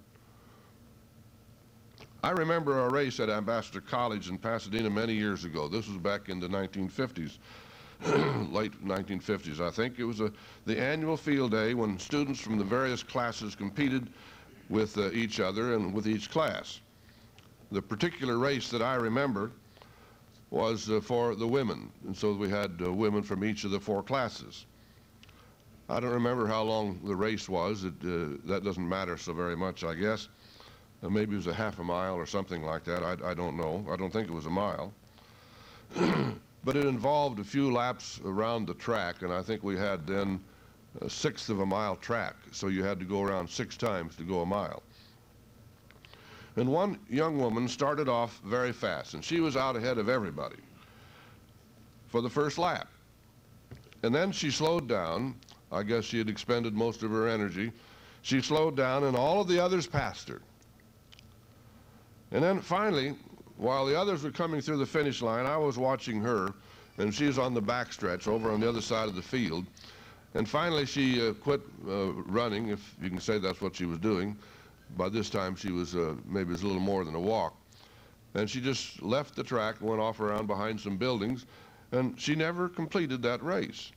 I remember a race at Ambassador College in Pasadena many years ago. This was back in the 1950s, late 1950s, I think. It was the annual field day when students from the various classes competed with each other and with each class. The particular race that I remember was for the women, and so we had women from each of the four classes. I don't remember how long the race was. That doesn't matter so very much, I guess. Maybe it was a half a mile or something like that. I don't know. I don't think it was a mile. But it involved a few laps around the track, and I think we had then a sixth of a mile track, so you had to go around 6 times to go a mile. And one young woman started off very fast, and she was out ahead of everybody for the first lap. And then she slowed down. I guess she had expended most of her energy. She slowed down, and all of the others passed her. And then finally, while the others were coming through the finish line, I was watching her, and she's on the backstretch over on the other side of the field. And finally, she quit running, if you can say that's what she was doing. By this time, she was maybe it was a little more than a walk. And she just left the track and went off around behind some buildings, and she never completed that race.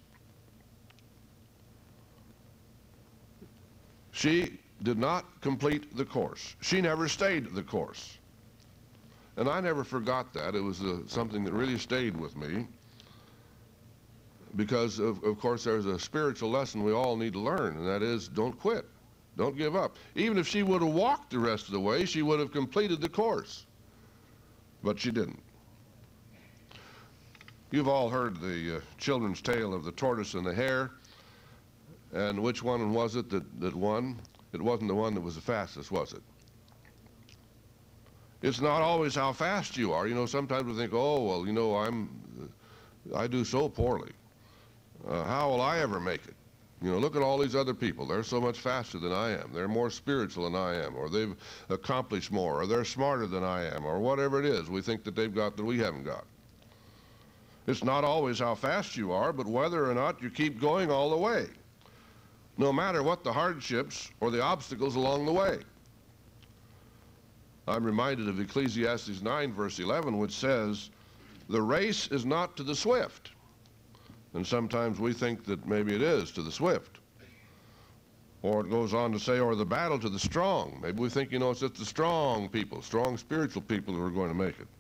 She did not complete the course. She never stayed the course. And I never forgot that. It was something that really stayed with me, because of course there's a spiritual lesson we all need to learn, and that is don't quit. Don't give up. Even if she would have walked the rest of the way, she would have completed the course. But she didn't. You've all heard the children's tale of the tortoise and the hare. And which one was it that won? It wasn't the one that was the fastest, was it? It's not always how fast you are. You know, sometimes we think, oh, well, you know, I do so poorly. How will I ever make it? You know, look at all these other people. They're so much faster than I am. They're more spiritual than I am, or they've accomplished more, or they're smarter than I am, or whatever it is we think that they've got that we haven't got. It's not always how fast you are, but whether or not you keep going all the way, no matter what the hardships or the obstacles along the way. I'm reminded of Ecclesiastes 9, verse 11, which says, the race is not to the swift. And sometimes we think that maybe it is to the swift. Or it goes on to say, or the battle to the strong. Maybe we think, you know, it's just the strong people, strong spiritual people who are going to make it.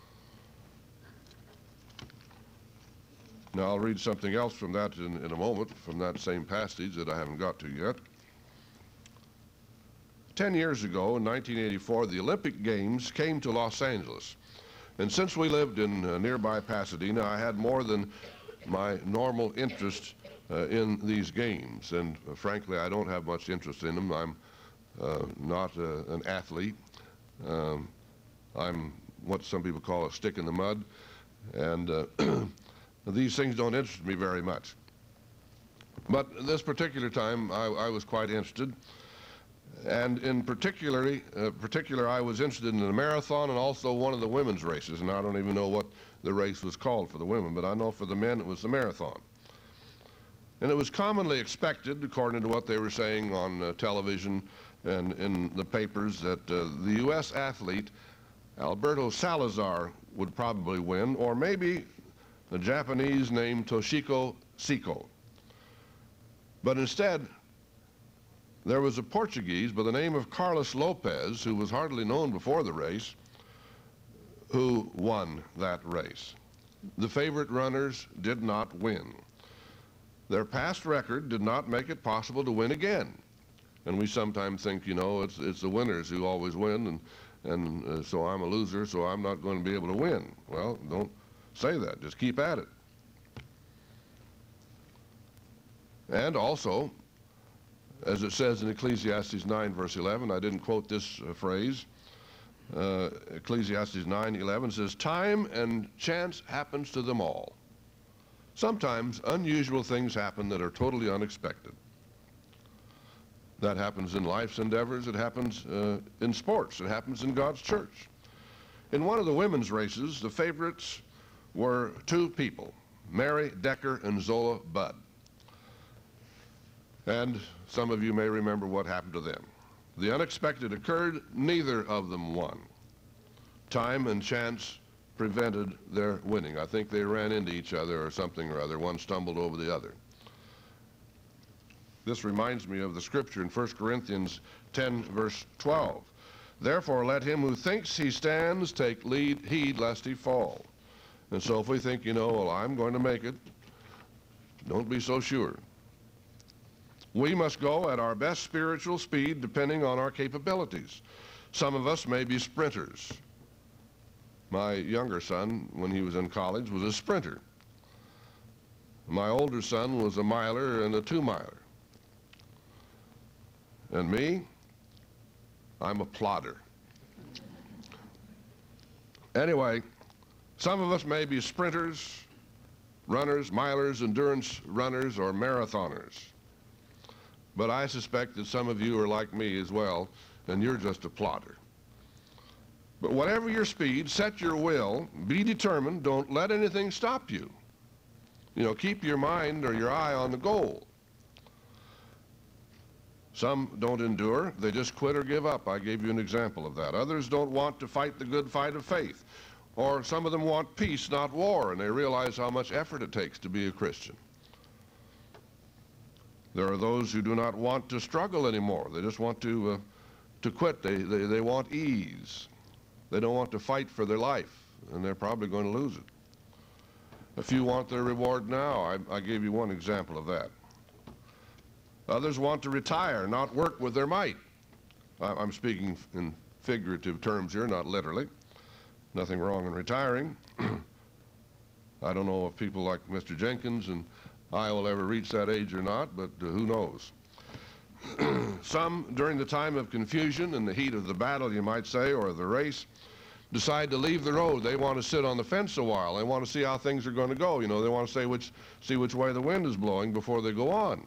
Now, I'll read something else from that in a moment, from that same passage that I haven't got to yet. 10 years ago, in 1984, the Olympic Games came to Los Angeles. And since we lived in nearby Pasadena, I had more than my normal interest in these games. And frankly, I don't have much interest in them. I'm not an athlete. I'm what some people call a stick in the mud. And these things don't interest me very much. But this particular time, I was quite interested. And in particular, I was interested in the marathon and also one of the women's races. And I don't even know what the race was called for the women, but I know for the men it was the marathon. And it was commonly expected, according to what they were saying on television and in the papers, that the U.S. athlete Alberto Salazar would probably win, or maybe the Japanese named Toshiko Siko. But instead, there was a Portuguese by the name of Carlos Lopez, who was hardly known before the race, who won that race. The favorite runners did not win. Their past record did not make it possible to win again. And we sometimes think, you know, it's the winners who always win, and so I'm a loser, so I'm not going to be able to win. Well, don't say that. Just keep at it. And also, as it says in Ecclesiastes 9, verse 11, I didn't quote this phrase. Ecclesiastes 9:11 says, "Time and chance happens to them all." Sometimes unusual things happen that are totally unexpected. That happens in life's endeavors. It happens in sports. It happens in God's church. In one of the women's races, the favorites were two people, Mary Decker and Zola Budd. And some of you may remember what happened to them. The unexpected occurred. Neither of them won. Time and chance prevented their winning. I think they ran into each other or something or other. One stumbled over the other. This reminds me of the scripture in 1 Corinthians 10, verse 12. "Therefore let him who thinks he stands take heed lest he fall." And so if we think, you know, well, I'm going to make it, don't be so sure. We must go at our best spiritual speed depending on our capabilities. Some of us may be sprinters. My younger son, when he was in college, was a sprinter. My older son was a miler and a 2-miler. And me, I'm a plodder. Anyway, some of us may be sprinters, runners, milers, endurance runners, or marathoners. But I suspect that some of you are like me as well, and you're just a plodder. But whatever your speed, set your will, be determined, don't let anything stop you. You know, keep your mind or your eye on the goal. Some don't endure, they just quit or give up. I gave you an example of that. Others don't want to fight the good fight of faith. Or some of them want peace, not war, and they realize how much effort it takes to be a Christian. There are those who do not want to struggle anymore. They just want to quit. They want ease. They don't want to fight for their life, and they're probably going to lose it. A few want their reward now. I gave you one example of that. Others want to retire, not work with their might. I'm speaking in figurative terms here, not literally. Nothing wrong in retiring. I don't know if people like Mr. Jenkins and I will ever reach that age or not, but who knows. Some, during the time of confusion and the heat of the battle, you might say, or the race, decide to leave the road. They want to sit on the fence a while. They want to see how things are going to go. You know, they want to see which way the wind is blowing before they go on.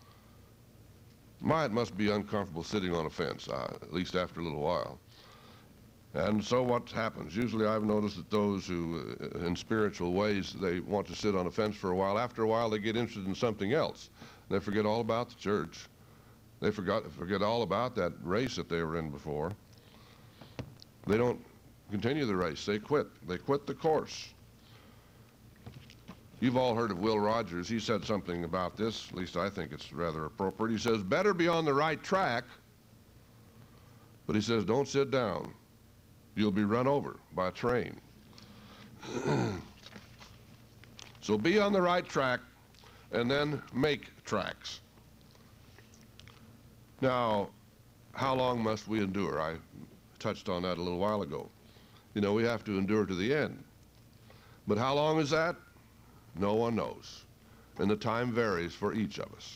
It must be uncomfortable sitting on a fence, at least after a little while. And so what happens? Usually I've noticed that those who, in spiritual ways, they want to sit on a fence for a while. After a while, they get interested in something else. They forget all about the church. They forget all about that race that they were in before. They don't continue the race. They quit. They quit the course. You've all heard of Will Rogers. He said something about this, at least I think it's rather appropriate. He says, better be on the right track, but he says, don't sit down. You'll be run over by a train. So be on the right track and then make tracks. Now, how long must we endure? I touched on that a little while ago. You know, we have to endure to the end. But how long is that? No one knows. And the time varies for each of us.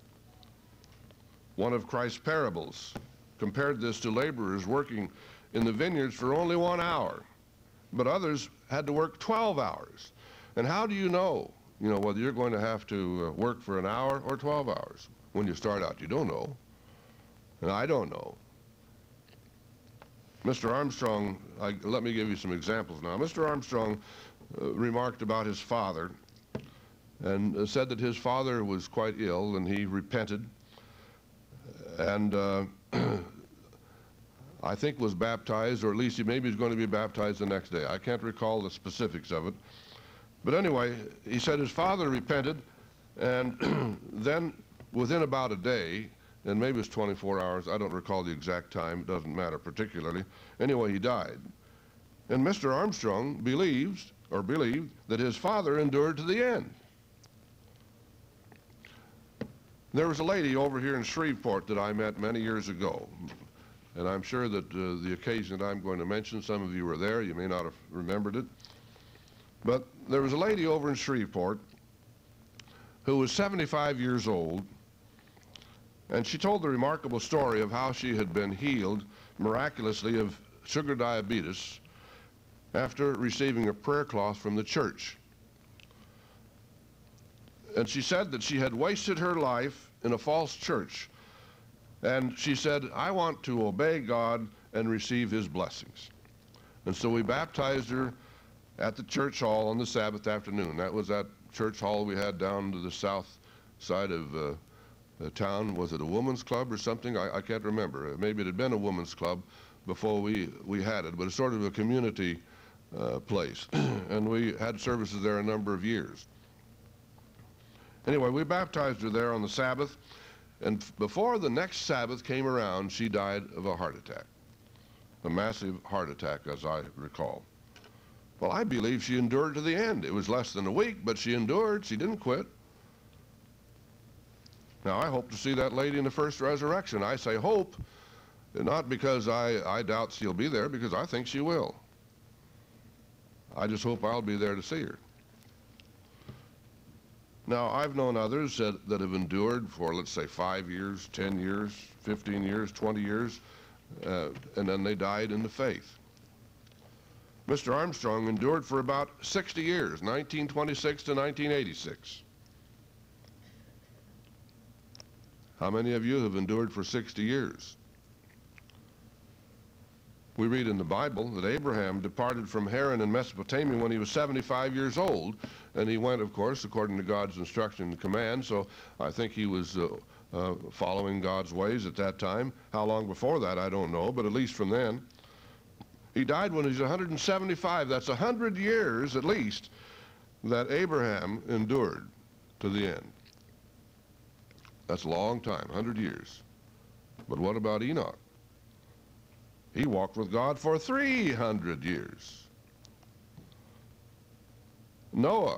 One of Christ's parables compared this to laborers working in the vineyards for only 1 hour, but others had to work 12 hours. And how do you know, whether you're going to have to work for an hour or 12 hours? When you start out, you don't know. And I don't know. Mr. Armstrong, let me give you some examples now. Mr. Armstrong remarked about his father and said that his father was quite ill and he repented and I think was baptized, or at least maybe he's going to be baptized the next day. I can't recall the specifics of it. But anyway, he said his father repented, and then within about a day, and maybe it's 24 hours, I don't recall the exact time, it doesn't matter particularly. Anyway, he died. And Mr. Armstrong believed that his father endured to the end. There was a lady over here in Shreveport that I met many years ago, and I'm sure that the occasion that I'm going to mention, some of you were there, you may not have remembered it, but there was a lady over in Shreveport who was 75 years old, and she told the remarkable story of how she had been healed miraculously of sugar diabetes after receiving a prayer cloth from the church. And she said that she had wasted her life in a false church. And she said, I want to obey God and receive his blessings. And so we baptized her at the church hall on the Sabbath afternoon. That was that church hall we had down to the south side of the town. Was it a woman's club or something? I can't remember. Maybe it had been a woman's club before we had it, but it's sort of a community place. And we had services there a number of years. Anyway, we baptized her there on the Sabbath, and before the next Sabbath came around, she died of a heart attack, a massive heart attack, as I recall. Well, I believe she endured to the end. It was less than a week, but she endured. She didn't quit. Now, I hope to see that lady in the first resurrection. I say hope, not because I doubt she'll be there, because I think she will. I just hope I'll be there to see her. Now, I've known others that have endured for, let's say, 5 years, 10 years, 15 years, 20 years, and then they died in the faith. Mr. Armstrong endured for about 60 years, 1926 to 1986. How many of you have endured for 60 years? We read in the Bible that Abraham departed from Haran in Mesopotamia when he was 75 years old, and he went, of course, according to God's instruction and command, so I think he was following God's ways at that time. How long before that, I don't know, but at least from then. He died when he was 175. That's 100 years, at least, that Abraham endured to the end. That's a long time, 100 years. But what about Enoch? He walked with God for 300 years. Noah,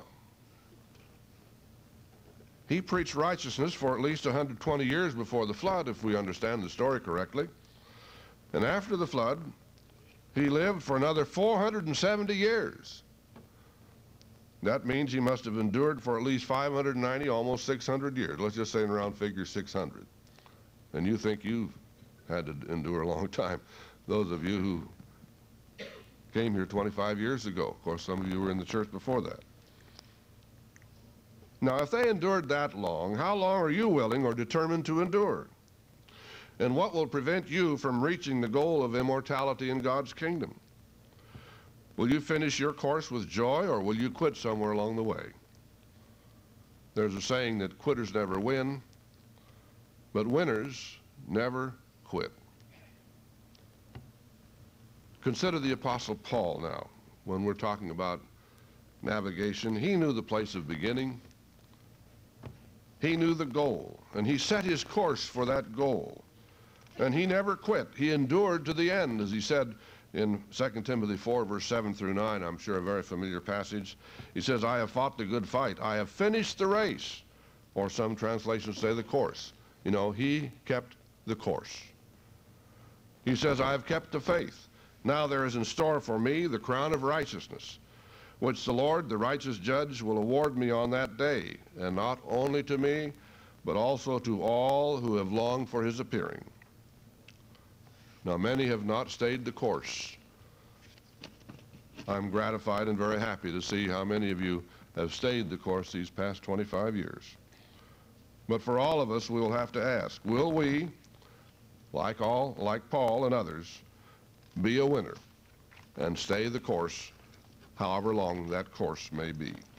he preached righteousness for at least 120 years before the flood, if we understand the story correctly. And after the flood, he lived for another 470 years. That means he must have endured for at least 590, almost 600 years. Let's just say in round figures 600. And you think you've had to endure a long time. Those of you who came here 25 years ago. Of course, some of you were in the church before that. Now, if they endured that long, how long are you willing or determined to endure? And what will prevent you from reaching the goal of immortality in God's kingdom? Will you finish your course with joy, or will you quit somewhere along the way? There's a saying that quitters never win, but winners never quit. Consider the Apostle Paul now, when we're talking about navigation. He knew the place of beginning. He knew the goal, and he set his course for that goal. And he never quit. He endured to the end, as he said in 2 Timothy 4, verse 7 through 9, I'm sure a very familiar passage. He says, I have fought the good fight. I have finished the race. Or some translations say the course. You know, he kept the course. He says, I have kept the faith. Now there is in store for me the crown of righteousness, which the Lord, the righteous judge, will award me on that day, and not only to me, but also to all who have longed for his appearing. Now, many have not stayed the course. I'm gratified and very happy to see how many of you have stayed the course these past 25 years. But for all of us, we will have to ask, will we, like Paul and others, be a winner and stay the course, however long that course may be?